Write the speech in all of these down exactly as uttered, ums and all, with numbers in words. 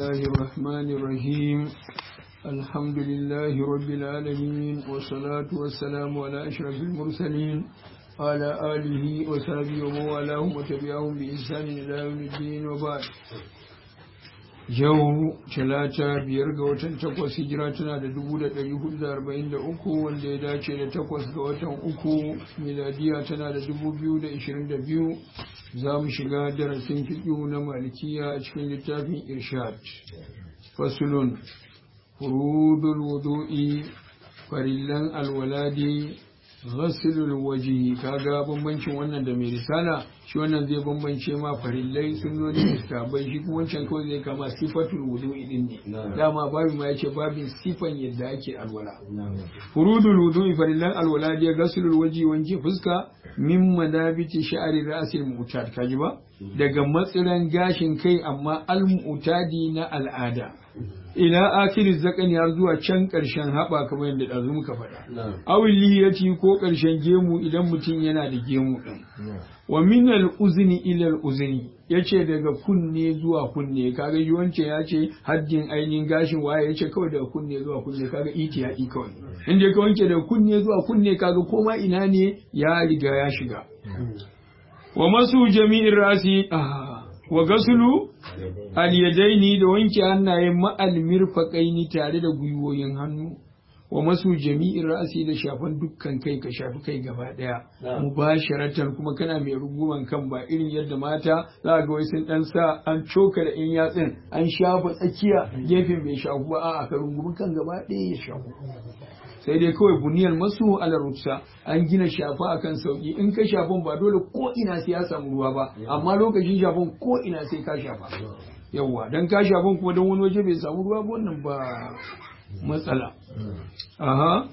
الله الرحمن الرحيم الحمد لله رب العالمين والصلاة والسلام على أشرف المرسلين على آله وصحبه ومن والاهم وتبعهم بإحسان إلى يوم الدين وبعد. yau talata biyar ga watan takwas hijira tana da dubu da ɗari hudu da arba'in da uku wanda ya dace da takwas ga watan uku miladiya tana da dubu biyu da ishirin da biyu. za mu shiga darasin fiƙihu na malikiya a cikin littafin irshad. fasulun furudul wudu'i farillan alwaladi ghasilul wajihi. kaga bambancin wannan da mai risala, shi wannan zai bambance ma farillai sunnoni mustabai, shi kuma wancan kawai zai kama sifatul wudu'i din ne. dama babu ma yace babin sifan yadda ake alwala. furudul wudu'i farillan alwala dai ghasilul wajihi, wanke fuska, min madabiti sha'ri ra'sil mu'tad, kaji ba, daga matsiran gashin kai amma al-mu'tadi na al'ada, ila akiri zakani har zuwa can ƙarshen haɓa kamar yadda ɗazu muka faɗa. awili ya ci ko ƙarshen gemu idan mutum yana da gemu ɗin. wa min al-uzni ila al-uzni, yace daga kunne zuwa kunne, kaga yuwance ya ce haddin ainihin gashin waye, yace kawai daga kunne zuwa kunne, kaga itiyadi kawai. in dai ka wanke daga kunne zuwa kunne, kaga koma ina ne ya riga ya shiga. wa masu jami'in rasi wa gasulu al-yadaini, da wanke hannaye ma'al mirfaqaini tare da gwiwoyin hannu. wa masu jami'in ra'asi, da shafan dukkan kai, ka shafi kai gaba daya mubasharatan, kuma kana mai ruguman kan, ba irin yadda mata za ga wai sun dan sa an coka da in yatsin an shafa tsakiya gefen bai shafu ba, a'a ka rungumi kan gaba daya ya shafu. sai dai kawai buniyar masu ala ruksa, an gina shafa akan sauki. in ka shafan ba dole ko ina sai ya samu ruwa ba, amma lokacin shafan ko ina sai ka shafa. yawwa dan ka shafan kuma don wani waje bai samu ruwa ba, wannan ba matsala. aha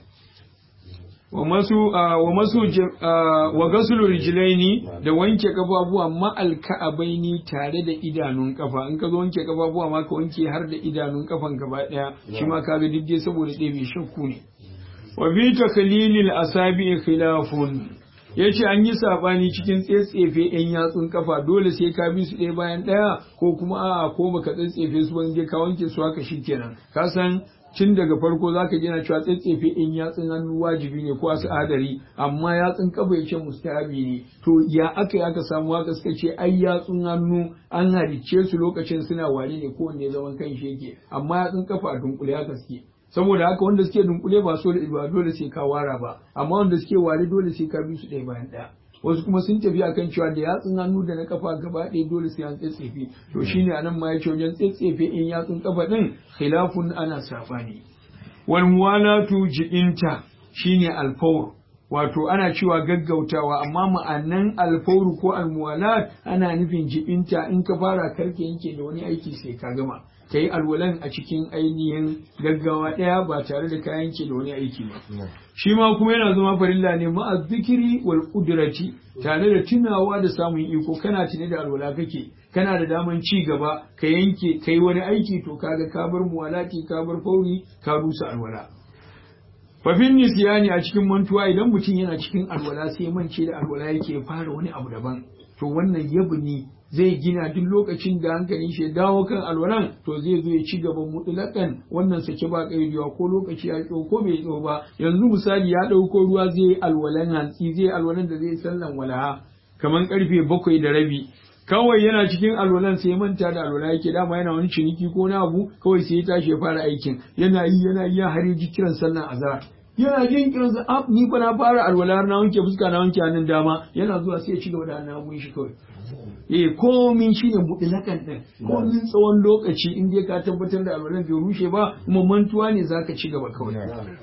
wa masu wa masu wa gasulu rijlaini, da wanke kafafuwa ma alka'abaini tare da idanun kafa. in ka zo wanke kafafuwa ma ka wanke har da idanun kafan gaba daya, shi ma kaga didde saboda ɗaya bai shakku ne. wa bi taklilil asabi khilafun, yace an yi sabani cikin tsetsefe yan yatsun kafa, dole sai ka bi su ɗaya bayan ɗaya ko kuma a'a ko baka tsetsefe su ban je ka wanke su haka shikenan. ka san tun daga farko zaka ji na cewa tsetsefe yan yatsun hannu wajibi ne ko asu adari, amma yatsun kafa yace mustahabi ne. to ya aka yi aka samu haka? suka ce ai yatsun hannu an halicce su lokacin suna wari ne, kowanne zaman kan shi yake, amma yatsun kafa a dunkule haka suke. saboda haka wanda suke dunkule ba so ba dole sai ka wara ba, amma wanda suke ware dole sai ka bi su ɗaya bayan ɗaya. wasu kuma sun tafi akan cewa da yatsun hannu da na kafa gaba ɗaya dole sai an tsetsefe. to shine anan ma yace wajen tsetsefe in yatsun kafa din khilafun, ana sabani. wal muwalatu ji'inta shine alfawr, wato ana cewa gaggautawa, amma ma'anan alfawru ko almuwalat ana nufin ji'inta. in ka fara karke yanke da wani aiki sai ka gama, ka yi alwalan a cikin ainihin gaggawa ɗaya ba tare da kayan ke da wani aiki ba. shi ma kuma yana zama farilla ne ma'a zikiri wal kudrati, tare da tunawa da samun iko. kana tuni da alwala kake, kana da daman ci gaba ka yanke kai wani aiki, to kaga ka bar muwalati ka bar fauri ka rusa alwala. fafin nisyani, a cikin mantuwa, idan mutum yana cikin alwala sai mance da alwala yake fara wani abu daban, to wannan yabni zai gina duk lokacin da hankalin shi dawo kan alwalan, to zai zo ya ci gaban mutlakan wannan sake ba kaidiwa, ko lokaci ya tso ko bai tso ba. yanzu misali ya dauko ruwa zai yi alwalan hantsi, zai alwalan da zai sallan walaha kaman karfe bakwai da rabi, kawai yana cikin alwalan sai manta da alwala yake, dama yana wani ciniki ko na abu, kawai sai ya tashi ya fara aikin, yana yi yana yi har ya ji kiran sallan azhar. yana jin kiran sa, ab ni fa na fara alwala har na wanke fuska na wanke hannun dama, yana zuwa sai ya ci gaba da hannun shi kawai. eh komin shine mutlakan din, komin tsawon lokaci in dai ka tabbatar da alwalan bai rushe ba, kuma mantuwa ne zaka ci gaba kawai.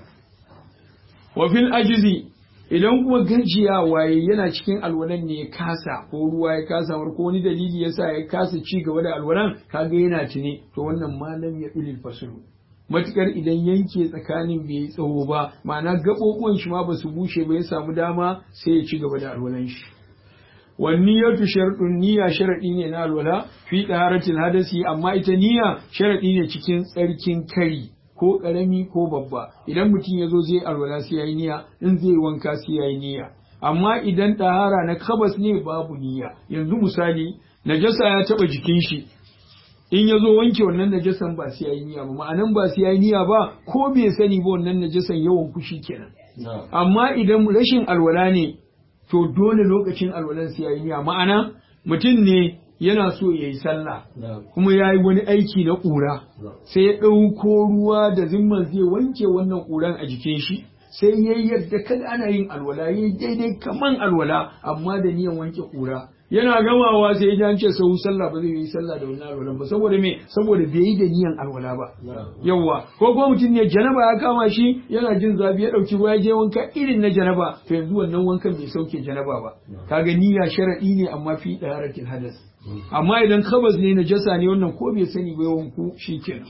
wa fil ajzi, idan kuma gajiya waye yana cikin alwalan ne ya kasa, ko ruwa ya kasa ko wani dalili yasa ya kasa ci gaba da alwalan, kaga yana tuni, to wannan malam ya dulil fasulu, matukar idan yanke tsakanin bai tsawo ba, ma'ana gaɓoɓuwan shi ma ba su bushe ba, ya samu dama sai ya ci gaba da alwalan shi. wanniyatu sharɗun, niyya sharaɗi ne na alwala fi ɗaharatil hadasi, amma ita niyya sharaɗi ne cikin tsarkin kari, ko ƙarami ko babba. idan mutum ya zo zai alwala sai ya yi niyya, in zai wanka sai ya yi niyya. amma idan ɗahara na kabas ne babu niyya. yanzu misali najasa ya taɓa jikin shi, in ya zo wanke wannan najasan ba sai yayi niyya ba ma'anan ba sai yayi niyya ba ko bai sani ba wannan najasan yawan kushi kenan amma idan rashin alwala ne to dole lokacin alwalan sai yayi niyya ma'ana mutum ne yana so ya yi sallah kuma ya yi wani aiki na ƙura sai ya ɗauko ruwa da zimman zai wanke wannan ƙuran a jikin shi sai ya yadda kada ana yin alwala ya yi daidai kaman alwala amma da niyan wanke ƙura yana gamawa sai ya ce sau sallah ba zai yi sallah da wannan alwalan ba saboda me saboda bai yi da niyan alwala ba yawa ko kuma mutum ne janaba ya kama shi yana jin zafi ya dauki ruwa ya je wanka irin na janaba to yanzu wannan wankan bai sauke janaba ba kaga niyya sharadi ne amma fi daharatil hadas amma idan khabas ne na jasa ne wannan ko bai sani ba wanku shikenan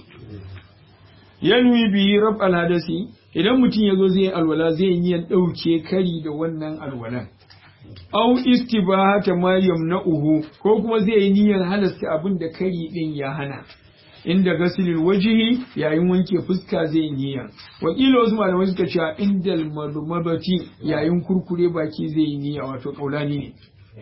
yanwi bi rab al hadasi idan mutum yazo zai alwala zai yi niyan dauke kari da wannan alwalan au istibahata ma yamna'uhu ko kuma zai yi niyyar halasta abin da kari din ya hana inda gasilil wajihi yayin wanke fuska zai yi niyya wakila wasu malamai suka ce indal madmadati yayin kurkure baki zai yi niyya wato kaulani ne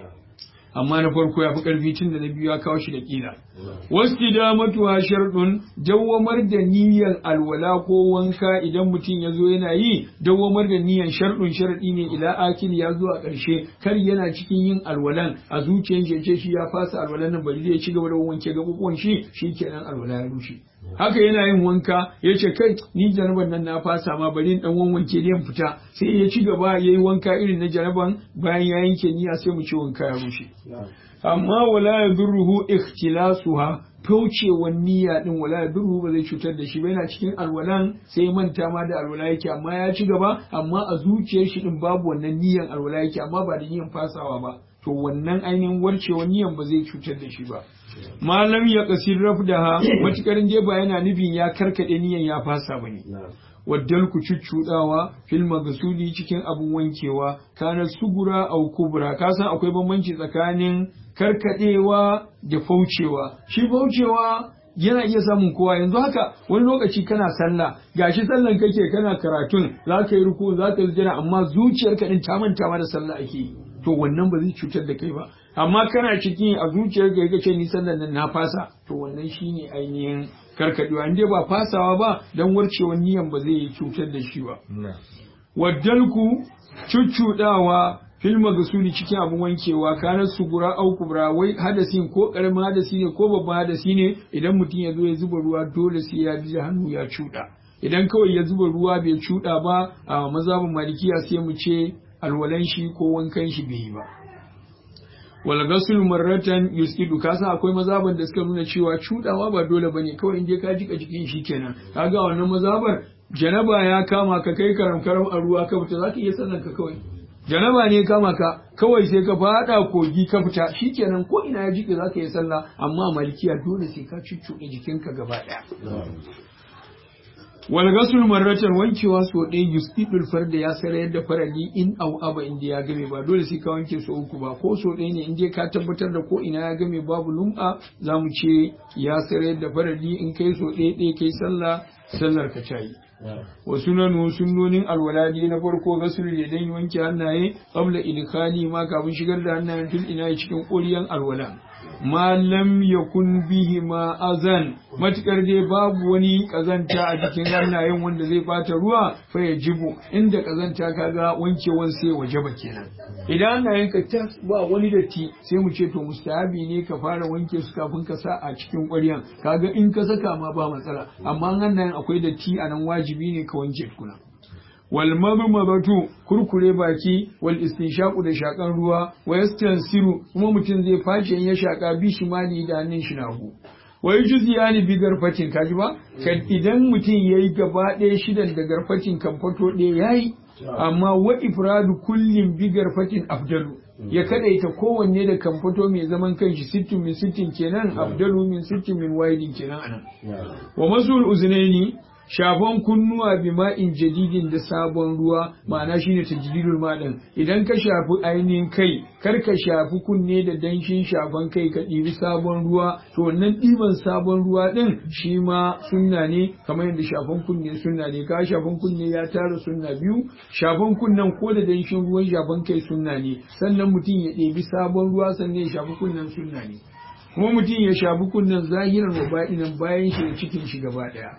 amma na farko ya fi ƙarfi tun da na biyu ya kawo shi da ƙila. Wasu da matuwa sharɗin dawwamar da niyyar alwala ko wanka idan mutum ya zo yana yi dawwamar da niyyar sharɗin sharɗi ne ila akil ya zo a ƙarshe kar yana cikin yin alwalan a zuciyar shi ce shi ya fasa alwalan nan bari zai ci gaba da wanke gaɓuɓuwan shi shi kenan alwala ya rushe. Haka yana yin wanka ya ce kai ni jaraban nan na fasa ma bari in dan wanke ne fita sai ya ci gaba ya yi wanka irin na jaraban bayan ya yanke niyya sai mu ci wanka ya rushe. Amma wala ya durruhu ikhtilasuha kaucewan niyya din wala ya durruhu ba zai cutar da shi ba yana cikin alwalan sai manta ma da alwala yake amma ya ci gaba amma a zuciyar shi din babu wannan niyyan alwala yake amma ba da niyyan fasawa ba to wannan ainihin warcewan niyyan ba zai cutar da shi ba. Malam ya kasir rafdaha matukar dai ba yana nufin ya karkade niyan ya fasa bane waddal ku cuccudawa fil magsuli cikin abun wankewa kana sugura au kubra ka san akwai bambanci tsakanin karkadewa da faucewa shi faucewa yana iya samun kowa yanzu haka wani lokaci kana sallah gashi sallan kake kana karatun za ka yi ruku za ka yi sujada amma zuciyarka din ta manta ma da sallah ake to wannan ba zai cutar da kai ba amma kana cikin a zuciyar ka yake ce ni sallan nan na fasa to wannan shine ainihin karkadewa inda ba fasawa ba dan warcewar niyan ba zai cutar da shi ba waddalku cuccudawa fil magsuli cikin abun wankewa kana sugura au kubra wai hadasin ko karamin hadasi ne ko babban hadasi ne idan mutum ya zo ya zuba ruwa dole sai ya bi hannu ya cuda idan kawai ya zuba ruwa bai cuda ba a mazhabin malikiya sai mu ce alwalan shi ko wankan shi bai yi ba wal ghusl marratan yusidu kasa akwai mazaban da suka nuna cewa cudawa ba dole bane kawai inda ka jika jikin shi kenan kaga wannan mazabar janaba ya kama ka kai karam karam a ruwa ka fita zaka iya sannan ka kawai janaba ne kama ka kawai sai ka fada kogi ka fita shikenan ko ina ya jike zaka yi sallah amma malikiya dole sai ka cuccuɗe jikinka gaba daya wal ghusl marratan wankewa so ɗaya yusbidul farda ya sarayar da farali in au aba inda ya game ba dole sai ka wanke so uku ba ko so ɗaya ne in je ka tabbatar da ko ina ya game babu lum'a zamu ce ya sarayar da farali in kai so ɗaya ɗaya kai sallah sallar ka tayi wa sunanu sunnonin alwaladi na farko gasul yadayn wanke hannaye qabla ilkhali ma kafin shigar da hannayen fil ina cikin ƙuriyan alwala ma lam yakun bihi ma azan matukar dai babu wani kazanta a cikin hannayen wanda zai bata ruwa fa ya jibu inda kazanta kaga wankewan sai wajaba kenan idan hannayen ka ta ba wani datti sai mu ce to mustahabi ne ka fara wanke su kafin ka sa a cikin ƙwaryan kaga in ka saka ma ba matsala amma hannayen akwai datti a nan wajibi ne ka wanke tukuna wal madmadatu kurkure baki wal istinshaqu da shakan ruwa wa yastansiru kuma mutum zai fashe ya shaka bi shimali da hannun shi nagu wa yujziyani bi garfatin kaji ba kan idan mutum yayi gaba ɗaya shidan da garfatin kan fato ɗaya yayi amma wa ifradu kullin bi garfatin afdalu ya kadaita kowanne da kan fito mai zaman kanshi sittin min sittin kenan afdalu min sittin min wahidin kenan anan wa masul uznaini shafan kunnuwa bi ma'in jadidin da sabon ruwa ma'ana shine tajdidul ma'dan idan ka shafi ainihin kai kar ka shafi kunne da danshin shafan kai ka ɗibi sabon ruwa to wannan ɗiban sabon ruwa ɗin shi ma sunna ne kamar yadda shafan kunne sunna ne ka shafan kunne ya tara sunna biyu shafan kunnen ko da danshin ruwan shafan kai sunna ne sannan mutum ya ɗebi sabon ruwa sannan ya shafi kunnen sunna ne kuma mutum ya shafi kunnen zahiran wa baɗinan bayan shi da cikin shi gaba ɗaya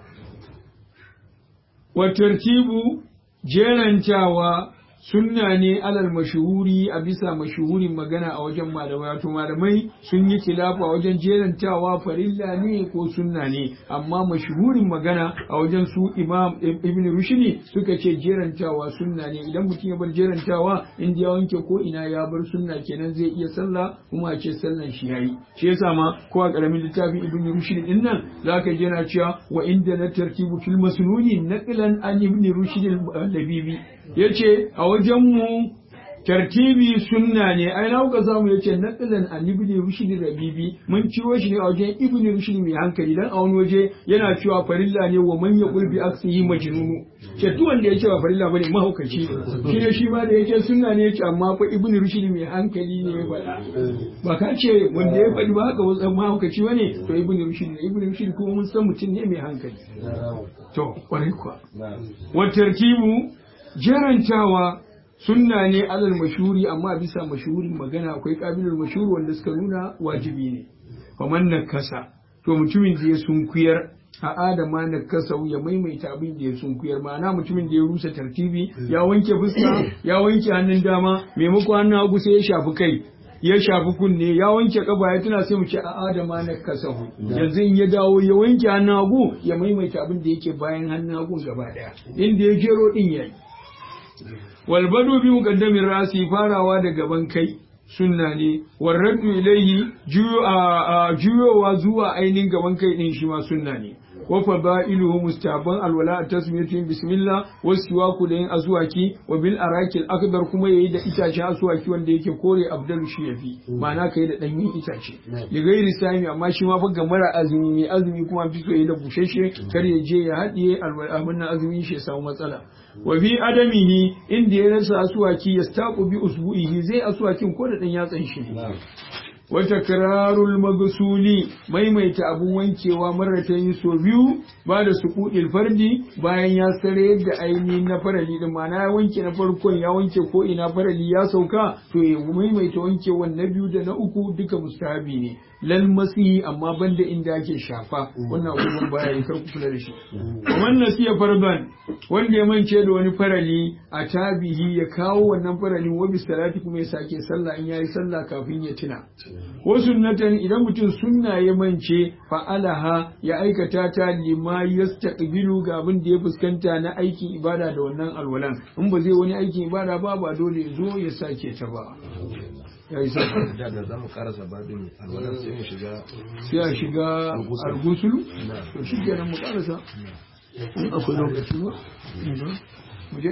wa tartibu jerantawa sunna ne alal mashuhuri a bisa mashuhurin magana a wajen malamai wato malamai sun yi kilafa wajen jerantawa farilla ne ko sunna ne amma mashuhurin magana a wajen su imam ibn rushdi suka ce jerantawa sunna ne idan mutum ya bar jerantawa inda ya wanke ko ina ya bar sunna kenan zai iya sallah kuma a ce sallan shi yayi shi yasa ma ko a karamin littafin ibn rushdi din nan zaka ji yana cewa wa inda na tartibu fil masnuni naqlan an ibn rushdi al-labibi yace a wajen mu tartibi sunna ne ai na kuka samu yace naqlan an ibn rushd rabibi mun ciro shi ne a wajen ibn rushd mai hankali dan a wani waje yana cewa farilla ne wa man yaqul bi aksihi majnun ce duk wanda yace ba farilla bane mahaukaci shi ne shi ma da yace sunna ne yace amma fa ibn rushd mai hankali ne ba ba ka ce wanda ya faɗi ba haka wasan mahaukaci bane to ibn rushd ne ibn rushd kuma mun san mutum ne mai hankali to kwarai kuwa wa tartibu jerantawa sunna ne alal mashhuri amma bisa mashhurin magana akwai kabilul mashhur wanda suka nuna wajibi ne faman nakasa to mutumin da ya sunkuyar a adama nakasa ya maimaita abin da ya sunkuyar ma'ana mutumin da ya rusa tartibi ya wanke fuska ya wanke hannun dama maimakon hannun hagu sai ya shafi kai ya shafi kunne ya wanke kaba ya tuna sai mu ce a adama na kasahu yanzu in ya dawo ya wanke hannun hagu ya maimaita abin da yake bayan hannun hagu gaba daya inda ya jero din yayi walbadu bi muqaddamin rasi farawa da gaban kai sunna ne warraddu ilayhi juyowa zuwa ainihin gaban kai din shi ma sunna ne wa fadailuhu mustaban alwala tasmiyatu bismillah wasiwaku da yin azwaki wa bil arakil akbar kuma yayi da itacen aswaki wanda yake kore abdal shi yafi ma'ana kai da danyen itace ya gairi sami amma shi ma fa ga mara azumi mai azumi kuma fi so yayi da busheshe kar ya je ya hadiye alwala azumin shi ya samu matsala wa fi adamihi inda ya rasa aswaki yastaqu bi usbu'ihi zai aswakin ko da dan yatsan shi wa takrarul maghsuli maimaita abun wankewa marratayn so biyu ba da suqudil fardi bayan ya sare da aini na farali din ma'ana ya wanke na farkon ya wanke ko ina farali ya sauka to ya maimaita wankewan na biyu da na uku duka mustahabi ne lal masihi amma banda inda ake shafa wannan abubuwan baya yi karku kula da shi wannan nasiya farban wanda ya mance da wani farali a tabihi ya kawo wannan faralin wa bi salati kuma ya sake sallah in yayi sallah kafin ya tuna ko sunnatan idan mutum sunna ya mance fa'alaha ya aikata ta lima yastaqbilu ga abin da ya fuskanta na aikin ibada da wannan alwalan in ba zai wani aikin ibada ba ba dole ya zo ya sake ta ba ya yi sauka da da zamu karasa babin alwalar sai mu shiga sai a shiga argusulu to shi kenan mu karasa akwai lokaci ba muje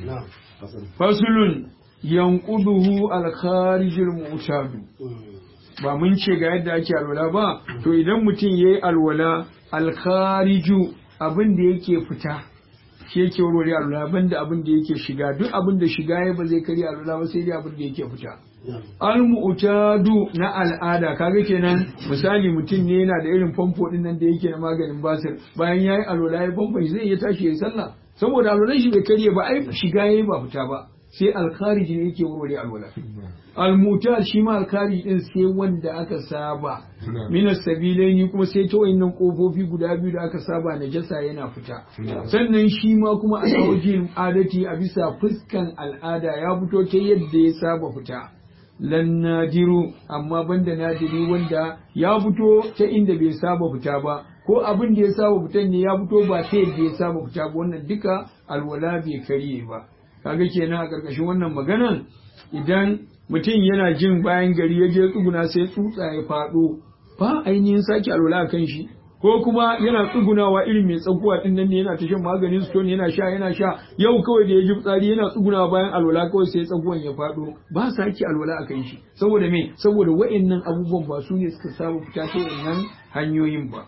fasulun yanquduhu al-kharijul mu'tadu ba mun ce ga yadda ake alwala ba to idan mutum yayi alwala al-khariju abin da yake fita shi yake warware alwala banda abin da yake shiga duk abin da shiga ya ba zai kare alwala ba sai dai abin da yake fita al-mu'tadu na al'ada kaga kenan misali mutum ne yana da irin famfo din nan da yake na maganin basir bayan yayi alwala ya famfo zai iya tashi yayi sallah saboda alwalan shi bai kare ba ai shiga yayi ba fita ba sai al-khariji ne yake warware alwala al-mu'tad shi ma al-khariji din sai wanda aka saba min as-sabilaini kuma sai ta wayannan kofofi guda biyu da aka saba najasa yana fita sannan shi ma kuma a wajen adati a bisa fuskan al'ada ya fito ta yadda ya saba fita lan nadiru amma banda nadiri wanda ya fito ta inda bai saba fita ba ko abin da ya saba fitan ne ya fito ba ta yadda ya saba fita ba wannan duka alwala bai karye ba kaga kenan a karkashin wannan maganan idan mutum yana jin bayan gari ya je tsuguna sai tsutsa ya faɗo ba ainihin sake alwala a kan shi ko kuma yana tsugunawa irin mai tsakuwa din nan ne yana ta shan maganin stone yana sha yana sha yau kawai da ya ji fitsari yana tsugunawa bayan alwala kawai sai tsakuwan ya faɗo ba sake alwala a kan shi saboda me saboda wa'annan abubuwan ba su ne suka saba fita ta wannan hanyoyin ba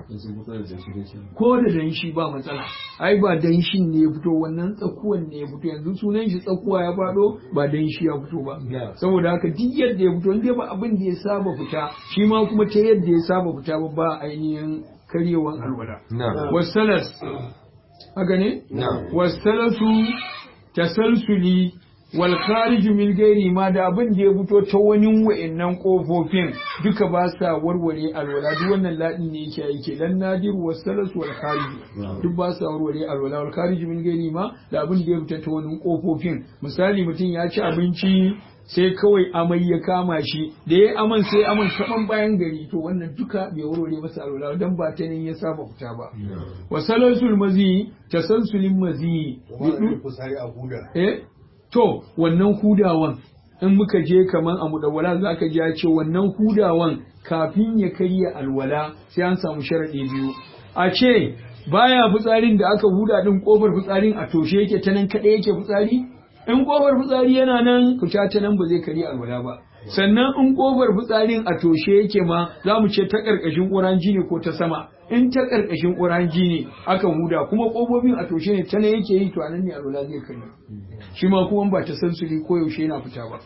ko da danshi ba matsala ai ba danshin ne ya fito wannan tsakuwan ne ya fito yanzu sunan shi tsakuwa ya faɗo ba danshi ya fito ba saboda haka duk yadda ya fito inda ba abin da ya saba fita shi ma kuma ta yadda ya saba fita ba ba ainihin karyewan alwala wasalas haka ne wasalasu tasalsuli wal khariju min gairi ma da abin da ya fito ta wani wa'annan kofofin duka ba sa warware alwala duk wannan ladin ne yake yake dan nadir wasalas wal khariju duk ba sa warware alwala wal khariju min gairi ma da abin da ya fito ta wani kofofin misali mutum ya ci abinci sai kawai amai ya kama shi da ya aman sai aman kaman bayan gari to wannan duka bai warware masa alwala dan ba ta ne ya saba fita ba wasalasul mazi tasalsulin mazi eh to wannan hudawan in muka je kaman a mudawwala zaka ji ya ce wannan hudawan kafin ya karya alwala sai an samu sharadi biyu a ce baya fitsarin da aka huda din kofar fitsarin a toshe yake ta nan kada yake fitsari in kofar fitsari yana nan fita ta nan ba zai karya alwala ba sannan in kofar fitsarin a toshe yake ma za mu ce ta karkashin ƙuranji ne ko ta sama in ta karkashin ƙuranji ne aka huda kuma kofofin a toshe ne ta nan yake yi to anan ne alwala zai karya shi ma kuma ba ta sansuli ko yaushe yana fita ba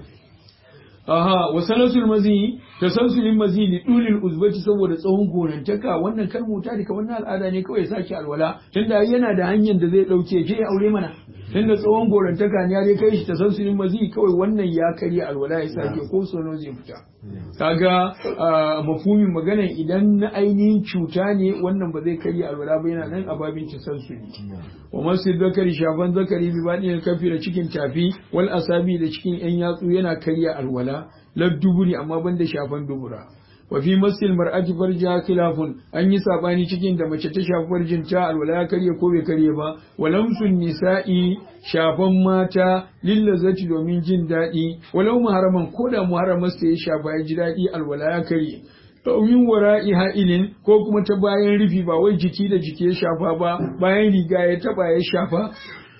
aha wa salasul mazi tasalsulin mazi li dulil uzbati saboda tsawon gonantaka wannan kalmuta da wannan al'ada ne kawai sake alwala tunda yana da hanyar da zai dauke je aure mana tunda tsawon gorantaka ne ya dai kai shi tasalsulin mazi kawai wannan ya karya alwala ya sake ko sono zai fita kaga mafhumin magana idan na ainihin cuta ne wannan ba zai karya alwala ba yana nan a babin tasalsuli wa masu zakari shafan zakari bi baɗin kafi da cikin tafi wal asabi da cikin yan yatsu yana karya alwala lab duburi amma banda shafan dubura wa fi masil mar'ati farja khilafun an yi sabani cikin da mace ta shafi farjin ta alwala ya karye ko bai karye ba walamsun nisa'i shafan mata lillazati domin jin daɗi walau muharraman ko da muharraman sai ya shafa ya ji daɗi alwala ya karye min wara'i ha'ilin ko kuma ta bayan rufi ba wai jiki da jiki ya shafa ba bayan riga ya taba ya shafa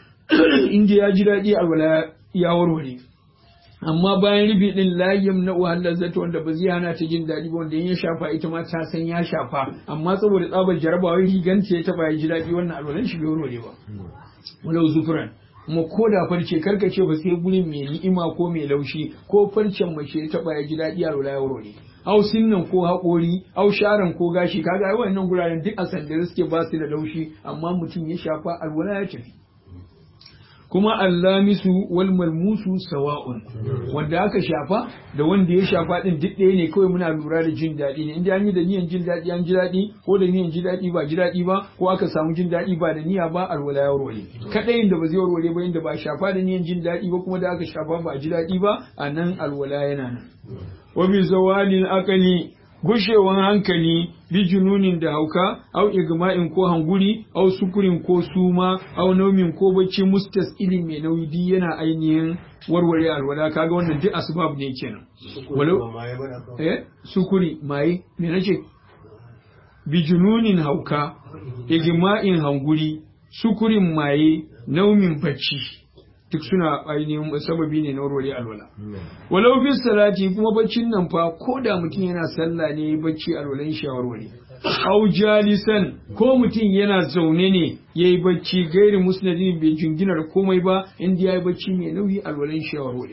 inda ya ji daɗi alwala ya warware amma bayan rufi din la yamna uhalla zato wanda ba zai hana ta jin daɗi ba wanda in ya shafa ita ma ta san ya shafa amma saboda tsabar jaraba wai rigan ce ya taba ya ji daɗi wannan alwalan shi bai warware ba walau zufran kuma ko da farce karkace ba sai gurin mai ni'ima ko mai laushi ko farcen mace ya taba ya ji daɗi alwala ya warware hausin nan ko haƙori au sharan ko gashi kaga ai wannan guraren duk a sandare suke ba su da laushi amma mutum ya shafa alwala ya tafi kuma allamisu wal malmusu sawa'un wanda aka shafa da wanda ya shafa din duk ɗaya ne kawai muna lura da jin daɗi ne inda an yi da niyan jin daɗi an ji daɗi ko da niyan ji daɗi ba ji daɗi ba ko aka samu jin daɗi ba da niyya ba alwala ya warware kaɗai da ba zai warware ba inda ba shafa da niyan jin daɗi ba kuma da aka shafa ba ji daɗi ba a nan alwala yana nan wa bi zawalin aqali gushewan hankali bi jununin da hauka au igma'in ko hanguri au sukurin ko suma au naumin ko bacci mustas ilin mai nauyi di yana ainihin warware alwala kaga wannan duk asbab ne kenan walau eh sukuri mai me nace bi jununin hauka igma'in hanguri sukurin maye naumin bacci duk suna ainihin sababi ne na warware alwala walau fi salati kuma baccin nan fa ko da mutum yana sallah ne bacci alwalan shi warware au jalisan ko mutum yana zaune ne yayi bacci gairi musnadin bai jinginar komai ba inda yayi bacci mai nauyi alwalan shi warware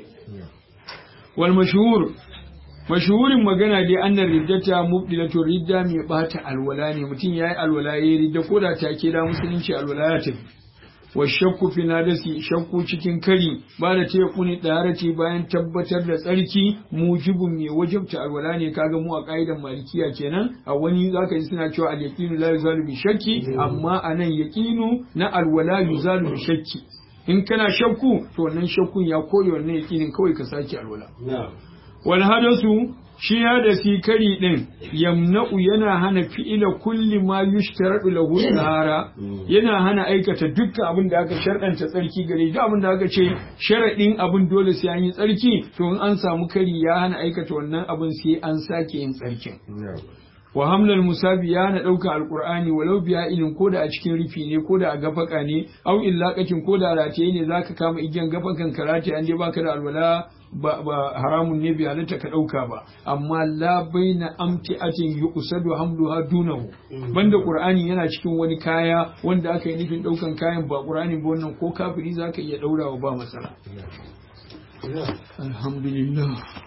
wal mashhur mashhurin magana dai annar riddata mubdilatu ridda mai bata alwala ne mutum yayi alwala yayi ridda ko da take da musulunci alwala ya tafi wa shakku fi nadasi shakku cikin kari ba da tekuni ɗarati bayan tabbatar da tsarki mujibun mai wajibta alwala ne kaga mu a ƙa'idan malikiya kenan a wani zaka ji suna cewa al-yaqinu la yuzalu bi shakki amma anan yaqinu na alwala yuzalu bi shakki in kana shakku to wannan shakkun ya koyi wannan yaqinin kawai ka saki alwala wal hadasu shi hadasi kari din yamna'u yana hana fi'ila kulli ma yushtaradu lahu tahara yana hana aikata dukkan abin da aka sharɗanta tsarki gare duk abin da aka ce sharadin abin dole sai an yi tsarki to in an samu kari ya hana aikata wannan abin sai an sake yin tsarkin wa hamlal musabi ya na ɗauka alƙur'ani walau biya ilin ko da a cikin rufi ne ko da a gafaka ne au illaqatin ko da rataye ne zaka kama igiyan gafakan karate an je baka da alwala ba, ba haramun ne bai halatta ka ɗauka ba amma la baina amti'atin yuqsadu hamluha dunahu banda qur'ani yana cikin wani kaya wanda aka yi nufin ɗaukan kayan ba qur'ani ba wannan ko kafiri zaka iya ɗaurawa ba masala alhamdulillah